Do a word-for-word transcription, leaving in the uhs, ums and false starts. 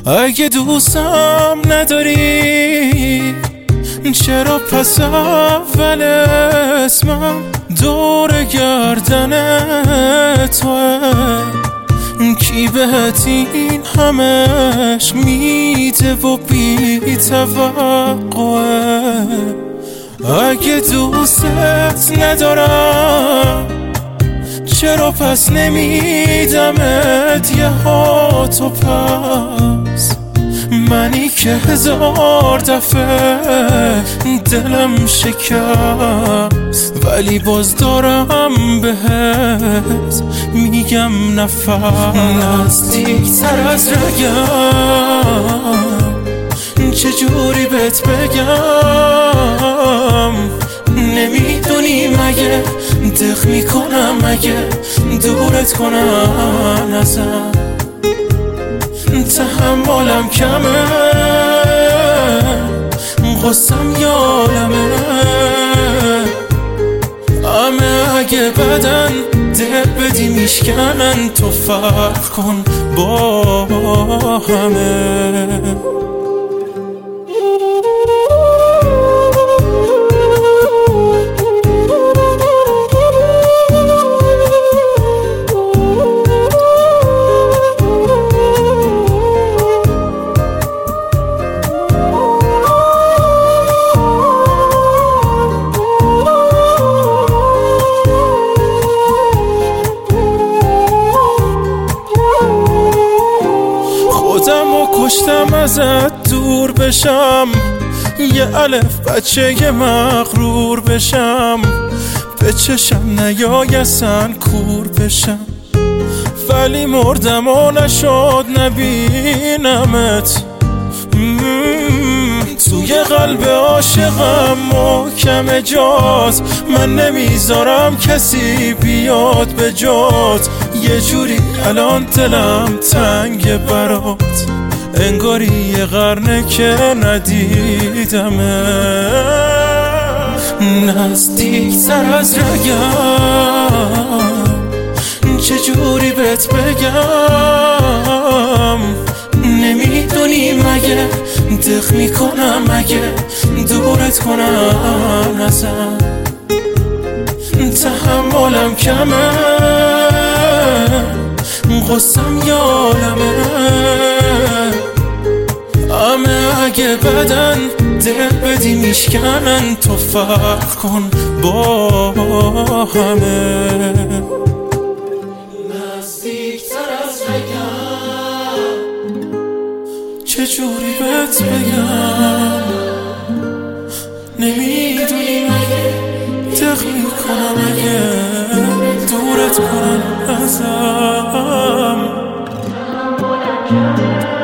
اگه دوستم نداری چرا پس اول اسمم دور گردن توه؟ کی بهت این همش میده و بی توقعه؟ اگه دوستت ندارم چرا پس نمیدمت یه هات و پس؟ منی که هزار دفعه دلم شکست ولی باز دارم بهت میگم نفس. نزدیکتر از رگم چجوری بهت بگم؟ نمیدونی مگه دق میکنم مگه دورت کنم ازم؟ تحملم کمه غصم یادمه همه اگه بدن دل بدی میشکنن تو فرق کن با همه. خودم و کشتم ازت دور بشم، یه الف بچه یه مغرور بشم، به چشم نیای اصلا کور بشم، ولی مردم و نشد نبینمت. توی قلب عاشقم محکم جات، من نمیذارم کسی بیاد به جات. یه جوری الان دلم تنگ برات، انگاری یه قرنه که ندیدمه. نزدیکتر از رگم چجوری بهت بگم؟ نمیدونی مگه دق میکنم مگه دورت کنم ازم؟ تحملم کمه غصم یادمه همه اگه بدن دل بدی میشکنن تو فرق کن با همه. نزدیکتر از رگم چجوری بهت بگم؟ نمیدونی مگه دق میکنم مگه دورت کنم ازم؟